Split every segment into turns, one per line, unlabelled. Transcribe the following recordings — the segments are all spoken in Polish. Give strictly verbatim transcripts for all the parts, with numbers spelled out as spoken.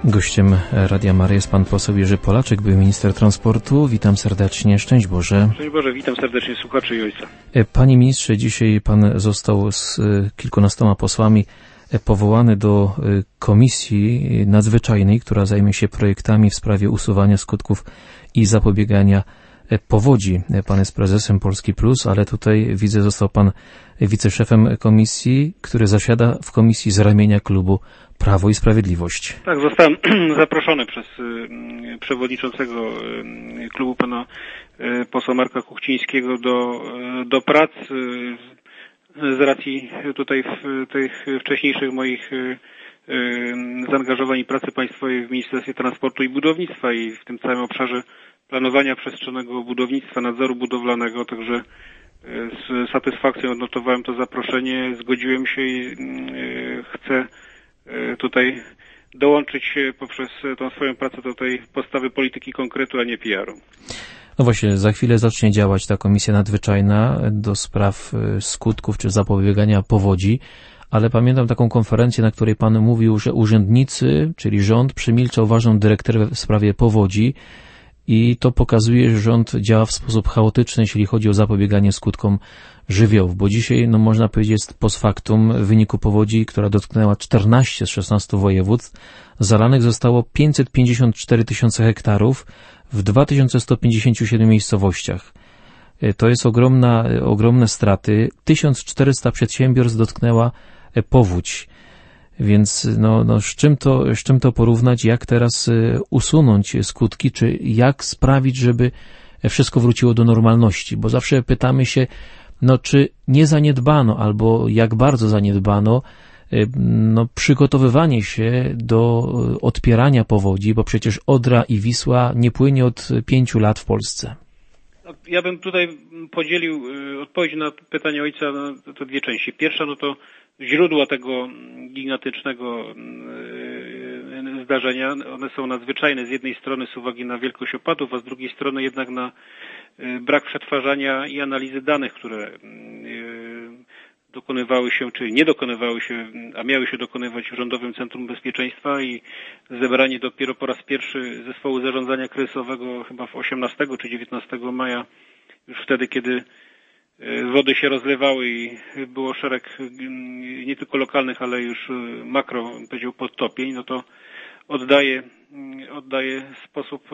Gościem Radia Maryja jest pan poseł Jerzy Polaczek, były minister transportu. Witam serdecznie. Szczęść Boże.
Szczęść Boże, witam serdecznie słuchaczy i ojca.
Panie ministrze, dzisiaj pan został z kilkunastoma posłami powołany do komisji nadzwyczajnej, która zajmie się projektami w sprawie usuwania skutków i zapobiegania powodzi. Pan jest prezesem Polski Plus, ale tutaj widzę, został pan wiceszefem komisji, który zasiada w komisji z ramienia klubu Prawo i Sprawiedliwość.
Tak, zostałem zaproszony przez przewodniczącego klubu pana posła Marka Kuchcińskiego do, do prac z racji tutaj w tych wcześniejszych moich zaangażowań i pracy państwowej w Ministerstwie Transportu i Budownictwa i w tym całym obszarze planowania przestrzennego budownictwa, nadzoru budowlanego, także z satysfakcją odnotowałem to zaproszenie, zgodziłem się i chcę tutaj dołączyć poprzez tą swoją pracę do tej postawy polityki konkretu, a nie P R u.
No właśnie, za chwilę zacznie działać ta komisja nadzwyczajna do spraw skutków czy zapobiegania powodzi, ale pamiętam taką konferencję, na której pan mówił, że urzędnicy, czyli rząd, przemilczał ważną dyrektywę w sprawie powodzi i to pokazuje, że rząd działa w sposób chaotyczny, jeśli chodzi o zapobieganie skutkom żywiołów, bo dzisiaj, no można powiedzieć, jest post factum w wyniku powodzi, która dotknęła czternaście z szesnastu województw. Zalanych zostało pięćset pięćdziesiąt cztery tysiące hektarów w dwa tysiące sto pięćdziesięciu siedmiu miejscowościach. To jest ogromna, ogromne straty. tysiąc czterysta przedsiębiorstw dotknęła powódź. Więc no, no z czym to, z czym to porównać, jak teraz usunąć skutki, czy jak sprawić, żeby wszystko wróciło do normalności? Bo zawsze pytamy się, no czy nie zaniedbano, albo jak bardzo zaniedbano no, przygotowywanie się do odpierania powodzi, bo przecież Odra i Wisła nie płynie od pięciu lat w Polsce.
Ja bym tutaj podzielił odpowiedź na pytanie ojca na to dwie części. Pierwsza, no to źródła tego gigantycznego zdarzenia, one są nadzwyczajne z jednej strony z uwagi na wielkość opadów, a z drugiej strony jednak na brak przetwarzania i analizy danych, które dokonywały się, czy nie dokonywały się, a miały się dokonywać w Rządowym Centrum Bezpieczeństwa i zebranie dopiero po raz pierwszy zespołu zarządzania kryzysowego chyba w osiemnastego czy dziewiętnastego maja, już wtedy, kiedy wody się rozlewały i było szereg nie tylko lokalnych, ale już makro, bym powiedział, podtopień, no to oddaje, oddaje sposób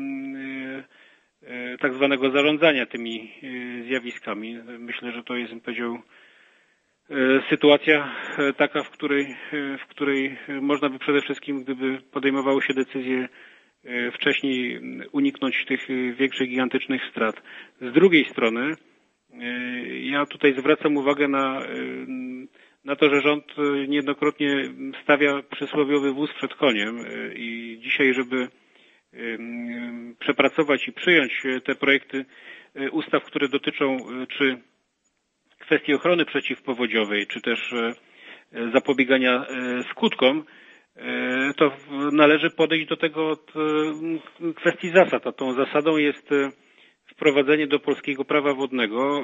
tak zwanego zarządzania tymi zjawiskami. Myślę, że to jest, bym powiedział, sytuacja taka, w której, w której można by przede wszystkim, gdyby podejmowały się decyzje wcześniej, uniknąć tych większych, gigantycznych strat. Z drugiej strony ja tutaj zwracam uwagę na, na to, że rząd niejednokrotnie stawia przysłowiowy wóz przed koniem i dzisiaj, żeby przepracować i przyjąć te projekty ustaw, które dotyczą czy kwestii ochrony przeciwpowodziowej, czy też zapobiegania skutkom, to należy podejść do tego od kwestii zasad, a tą zasadą jest wprowadzenie do polskiego prawa wodnego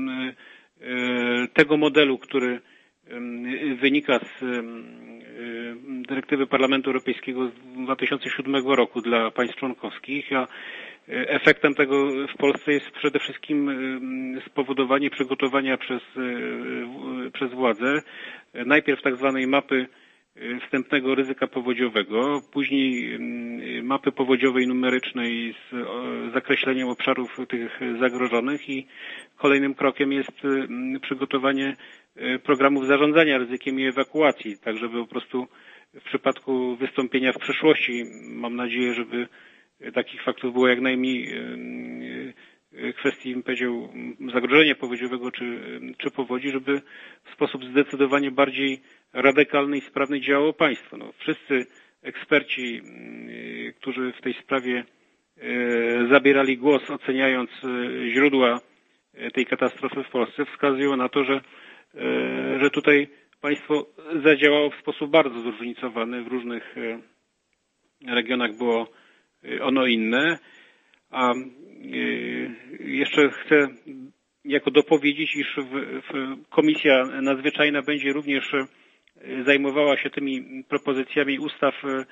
tego modelu, który wynika z dyrektywy Parlamentu Europejskiego z dwa tysiące siódmego roku dla państw członkowskich, a efektem tego w Polsce jest przede wszystkim spowodowanie przygotowania przez, przez władze najpierw tak zwanej mapy wstępnego ryzyka powodziowego, później mapy powodziowej numerycznej z zakreśleniem obszarów tych zagrożonych i kolejnym krokiem jest przygotowanie programów zarządzania ryzykiem i ewakuacji, tak żeby po prostu w przypadku wystąpienia w przyszłości, mam nadzieję, żeby takich faktów było jak najmniej, kwestii, bym powiedział, zagrożenia powodziowego czy, czy powodzi, żeby w sposób zdecydowanie bardziej radykalny i sprawny działało państwo. No, wszyscy eksperci, którzy w tej sprawie zabierali głos, oceniając źródła tej katastrofy w Polsce, wskazują na to, że, że tutaj państwo zadziałało w sposób bardzo zróżnicowany. W różnych regionach było ono inne, a jeszcze chcę jako dopowiedzieć, iż w, w komisja nadzwyczajna będzie również zajmowała się tymi propozycjami ustaw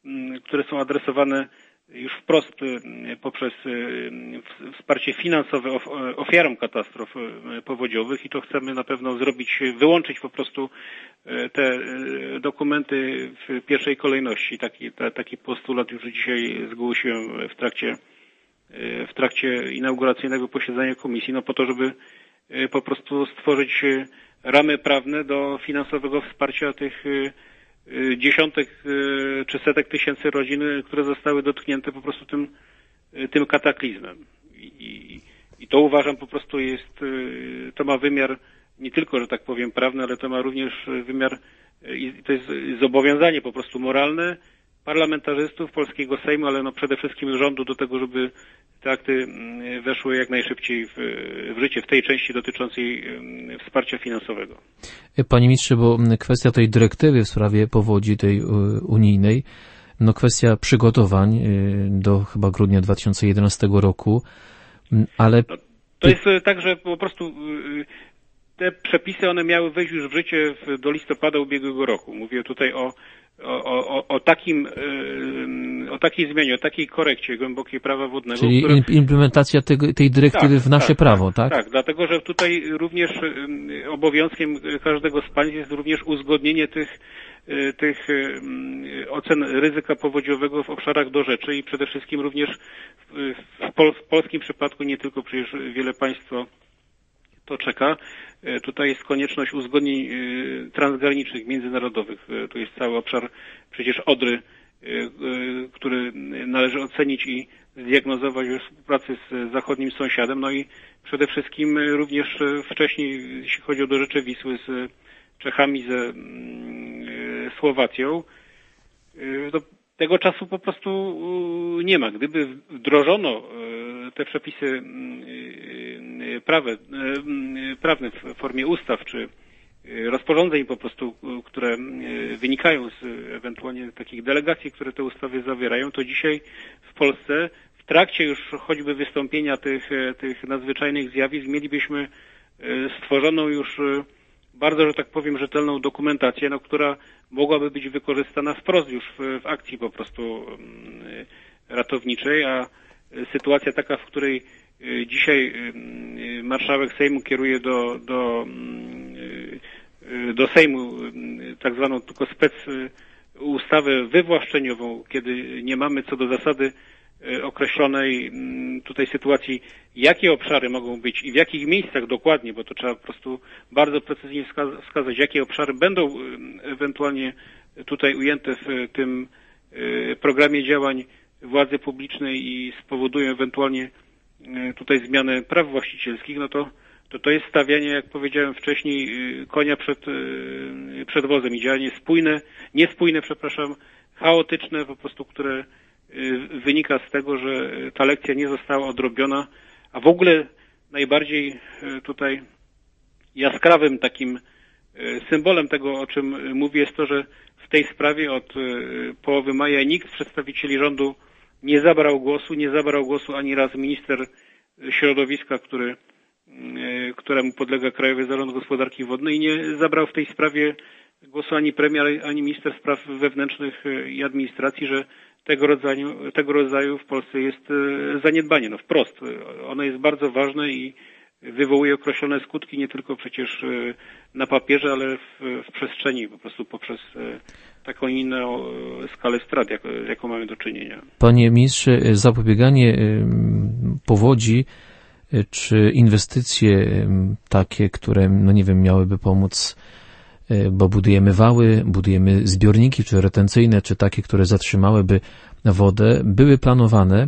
które są adresowane już wprost poprzez wsparcie finansowe ofiarom katastrof powodziowych i to chcemy na pewno zrobić, wyłączyć po prostu te dokumenty w pierwszej kolejności. Taki, taki postulat już dzisiaj zgłosiłem w trakcie, w trakcie inauguracyjnego posiedzenia komisji, no po to, żeby po prostu stworzyć ramy prawne do finansowego wsparcia tych dziesiątek czy setek tysięcy rodzin, które zostały dotknięte po prostu tym, tym kataklizmem. I, I to uważam po prostu jest, to ma wymiar nie tylko, że tak powiem, prawny, ale to ma również wymiar, to jest zobowiązanie po prostu moralne parlamentarzystów polskiego Sejmu, ale no przede wszystkim rządu do tego, żeby te akty weszły jak najszybciej w, w życie, w tej części dotyczącej wsparcia finansowego.
Panie ministrze, bo kwestia tej dyrektywy w sprawie powodzi tej unijnej, no kwestia przygotowań do chyba grudnia dwa tysiące jedenastego roku, ale... No,
to jest tak, że po prostu te przepisy, one miały wejść już w życie do listopada ubiegłego roku. Mówię tutaj o O, o, o, takim, o takiej zmianie, o takiej korekcie głębokiej prawa wodnego.
Czyli które... implementacja tego, tej dyrektywy
tak,
w nasze
tak,
prawo, tak?
Tak, dlatego że tutaj również obowiązkiem każdego z państw jest również uzgodnienie tych, tych ocen ryzyka powodziowego w obszarach do rzeczy i przede wszystkim również w, pol, w polskim przypadku nie tylko, przecież wiele państw to czeka. Tutaj jest konieczność uzgodnień transgranicznych, międzynarodowych. Tu jest cały obszar przecież Odry, który należy ocenić i zdiagnozować we współpracy z zachodnim sąsiadem. No i przede wszystkim również wcześniej, jeśli chodzi o do rzeczy Wisły, z Czechami, ze Słowacją. Do tego czasu po prostu nie ma. Gdyby wdrożono te przepisy prawe, prawne w formie ustaw czy rozporządzeń po prostu, które wynikają z ewentualnie takich delegacji, które te ustawy zawierają, to dzisiaj w Polsce w trakcie już choćby wystąpienia tych, tych nadzwyczajnych zjawisk mielibyśmy stworzoną już bardzo, że tak powiem, rzetelną dokumentację, no, która mogłaby być wykorzystana wprost już w, w akcji po prostu ratowniczej, a sytuacja taka, w której dzisiaj marszałek Sejmu kieruje do, do, do Sejmu tak zwaną tylko spec ustawę wywłaszczeniową, kiedy nie mamy co do zasady określonej tutaj sytuacji, jakie obszary mogą być i w jakich miejscach dokładnie, bo to trzeba po prostu bardzo precyzyjnie wskazać, jakie obszary będą ewentualnie tutaj ujęte w tym programie działań władzy publicznej i spowodują ewentualnie tutaj zmianę praw właścicielskich, no to to, to jest stawianie, jak powiedziałem wcześniej, konia przed, przed wozem i działanie spójne, niespójne, przepraszam, chaotyczne po prostu, które wynika z tego, że ta lekcja nie została odrobiona, a w ogóle najbardziej tutaj jaskrawym takim symbolem tego, o czym mówię, jest to, że w tej sprawie od połowy maja nikt z przedstawicieli rządu nie zabrał głosu, nie zabrał głosu ani raz minister środowiska, który, któremu podlega Krajowy Zarząd Gospodarki Wodnej, i nie zabrał w tej sprawie głosu ani premier, ani minister spraw wewnętrznych i administracji, że tego rodzaju, tego rodzaju w Polsce jest zaniedbanie. No wprost. Ono jest bardzo ważne i wywołuje określone skutki nie tylko przecież na papierze, ale w, w przestrzeni, po prostu poprzez taką inną skalę strat, jak, z jaką mamy do czynienia.
Panie ministrze, zapobieganie powodzi czy inwestycje takie, które, no nie wiem, miałyby pomóc, bo budujemy wały, budujemy zbiorniki, czy retencyjne, czy takie, które zatrzymałyby wodę, były planowane,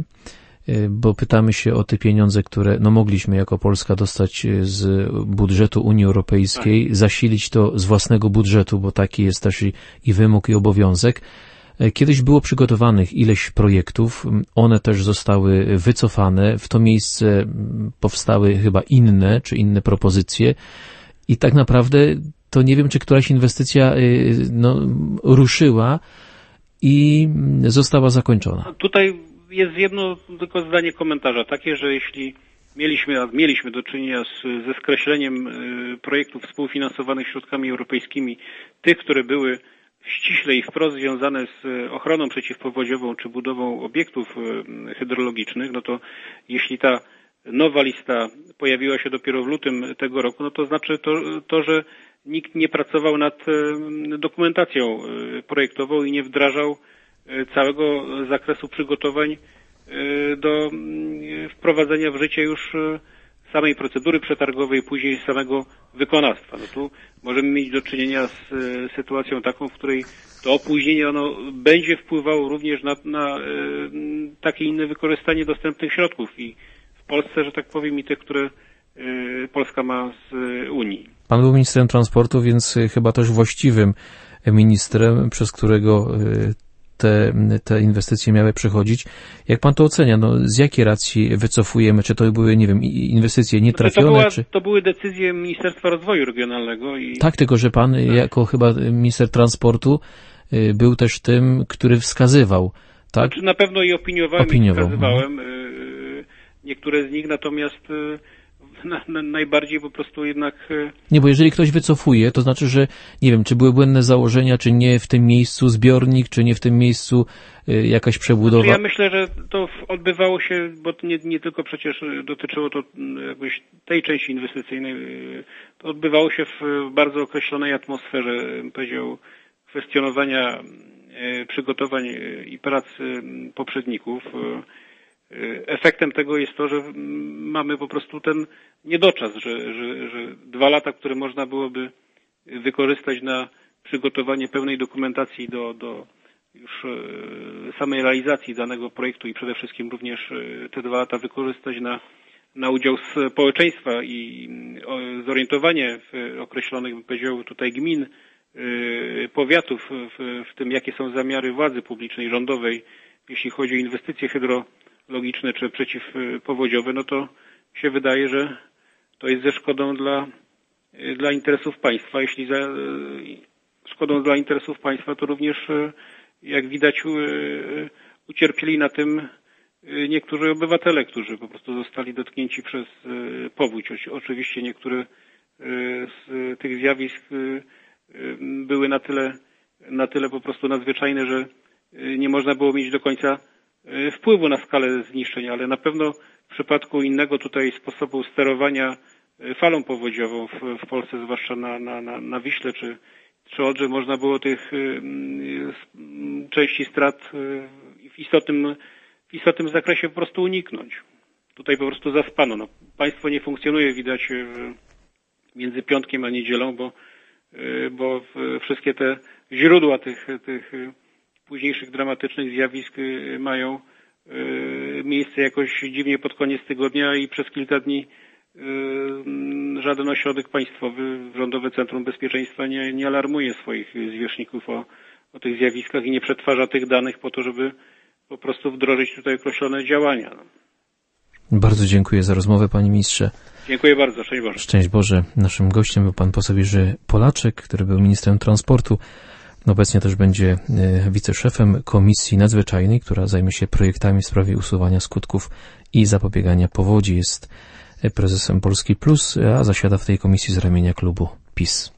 bo pytamy się o te pieniądze, które no mogliśmy jako Polska dostać z budżetu Unii Europejskiej, tak. Zasilić to z własnego budżetu, bo taki jest też i, i wymóg, i obowiązek. Kiedyś było przygotowanych ileś projektów, one też zostały wycofane, w to miejsce powstały chyba inne, czy inne propozycje i tak naprawdę to nie wiem, czy któraś inwestycja no, ruszyła i została zakończona.
Tutaj jest jedno tylko zdanie komentarza, takie, że jeśli mieliśmy, a mieliśmy do czynienia z, ze skreśleniem projektów współfinansowanych środkami europejskimi, tych, które były ściśle i wprost związane z ochroną przeciwpowodziową czy budową obiektów hydrologicznych, no to jeśli ta nowa lista pojawiła się dopiero w lutym tego roku, no to znaczy to, to że nikt nie pracował nad dokumentacją projektową i nie wdrażał całego zakresu przygotowań do wprowadzenia w życie już samej procedury przetargowej, później samego wykonawstwa. No tu możemy mieć do czynienia z sytuacją taką, w której to opóźnienie ono będzie wpływało również na, na takie inne wykorzystanie dostępnych środków i w Polsce, że tak powiem, i tych, które Polska ma z Unii.
Pan był ministrem transportu, więc chyba też właściwym ministrem, przez którego te, te inwestycje miały przychodzić. Jak pan to ocenia? No, z jakiej racji wycofujemy? Czy to były, nie wiem, inwestycje nietrafione?
To, była,
czy...
to były decyzje Ministerstwa Rozwoju Regionalnego. I...
Tak, tylko że pan tak. jako chyba minister transportu był też tym, który wskazywał. Tak?
Znaczy, na pewno i opiniowałem
Opiniował.
i wskazywałem niektóre z nich, natomiast Na, na, najbardziej po prostu jednak...
Nie, bo jeżeli ktoś wycofuje, to znaczy, że nie wiem, czy były błędne założenia, czy nie w tym miejscu zbiornik, czy nie w tym miejscu y, jakaś przebudowa.
Znaczy ja myślę, że to odbywało się, bo to nie, nie tylko przecież dotyczyło to jakbyś tej części inwestycyjnej, to odbywało się w bardzo określonej atmosferze, bym powiedział, kwestionowania y, przygotowań i prac poprzedników. Efektem tego jest to, że mamy po prostu ten niedoczas, że, że, że dwa lata, które można byłoby wykorzystać na przygotowanie pełnej dokumentacji do, do już samej realizacji danego projektu i przede wszystkim również te dwa lata wykorzystać na, na udział społeczeństwa i zorientowanie w określonych, bym powiedział, tutaj gmin, powiatów w, w tym, jakie są zamiary władzy publicznej, rządowej, jeśli chodzi o inwestycje hydro logiczne czy przeciwpowodziowe, no to się wydaje, że to jest ze szkodą dla, dla interesów państwa. Jeśli za szkodą dla interesów państwa, to również, jak widać, ucierpieli na tym niektórzy obywatele, którzy po prostu zostali dotknięci przez powódź. Oczywiście niektóre z tych zjawisk były na tyle, na tyle po prostu nadzwyczajne, że nie można było mieć do końca wpływu na skalę zniszczeń, ale na pewno w przypadku innego tutaj sposobu sterowania falą powodziową w, w Polsce, zwłaszcza na, na, na, na Wiśle czy, czy Odrze, można było tych y, y, części strat y, w istotnym, w istotnym zakresie po prostu uniknąć. Tutaj po prostu zaspano. No, państwo nie funkcjonuje, widać, y, między piątkiem a niedzielą, bo, y, bo y, wszystkie te źródła tych, tych y, późniejszych dramatycznych zjawisk mają miejsce jakoś dziwnie pod koniec tygodnia i przez kilka dni żaden ośrodek państwowy, Rządowe Centrum Bezpieczeństwa nie, nie alarmuje swoich zwierzchników o, o tych zjawiskach i nie przetwarza tych danych po to, żeby po prostu wdrożyć tutaj określone działania.
Bardzo dziękuję za rozmowę, panie ministrze.
Dziękuję bardzo. Szczęść Boże.
Szczęść Boże. Naszym gościem był pan poseł Jerzy Polaczek, który był ministrem transportu. Obecnie też będzie wiceszefem Komisji Nadzwyczajnej, która zajmie się projektami w sprawie usuwania skutków i zapobiegania powodzi. Jest prezesem Polski Plus, a zasiada w tej komisji z ramienia klubu PiS.